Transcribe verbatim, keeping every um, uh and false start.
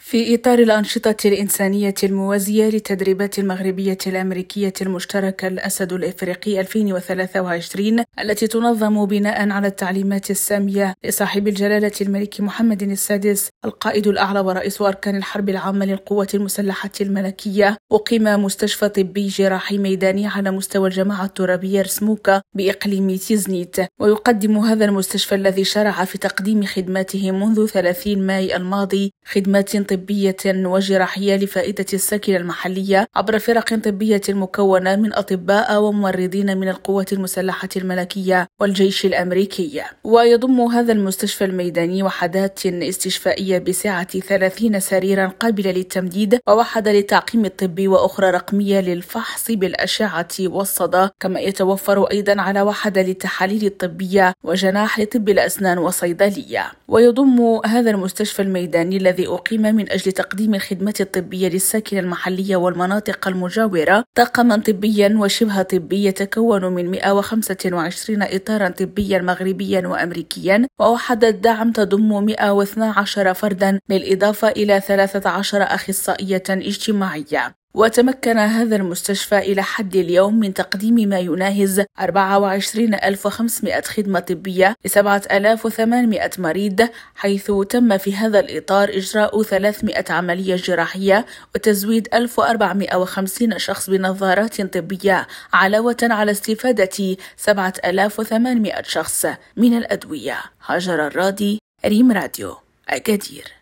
في إطار الأنشطة الإنسانية الموازية للتدريبات المغربية الأمريكية المشتركة الأسد الإفريقي ألفين وثلاثة وعشرين التي تنظم بناء على التعليمات السامية لصاحب الجلالة الملك محمد السادس القائد الأعلى ورئيس أركان الحرب العامة للقوات المسلحة الملكية، أقيم مستشفى طبي جراحي ميداني على مستوى الجماعة الترابية رسموكا بإقليم تيزنيت. ويقدم هذا المستشفى الذي شرع في تقديم خدماته منذ ثلاثين ماي الماضي خدمات طبية وجراحية لفائدة الساكنة المحلية عبر فرق طبية مكونة من أطباء وممرضين من القوات المسلحة الملكية والجيش الأمريكي. ويضم هذا المستشفى الميداني وحدات استشفائية بسعة ثلاثين سريرا قابلة للتمديد، ووحدة للتعقيم الطبي، وأخرى رقمية للفحص بالأشعة والصدى، كما يتوفر أيضا على وحدة للتحاليل الطبية وجناح لطب الأسنان وصيدلية. ويضم هذا المستشفى الميداني الذي أقيم من أجل تقديم الخدمات الطبية للساكنة المحلية والمناطق المجاورة طاقما طبيا وشبه طبي يتكون من مئة وخمسة وعشرين إطارا طبيا مغربيا وأمريكيا، ووحدة دعم تضم مئة واثني عشر فردا بالإضافة إلى ثلاثة عشر أخصائية اجتماعية. وتمكن هذا المستشفى إلى حد اليوم من تقديم ما يناهز أربعة وعشرين ألف وخمسمائة خدمة طبية لسبعة آلاف وثمانمائة مريض، حيث تم في هذا الإطار إجراء ثلاثمائة عملية جراحية وتزويد ألف وأربعمائة وخمسين شخص بنظارات طبية، علاوة على استفادة سبعة آلاف وثمانمائة شخص من الأدوية. هاجر الرادي، ريم راديو، أكادير.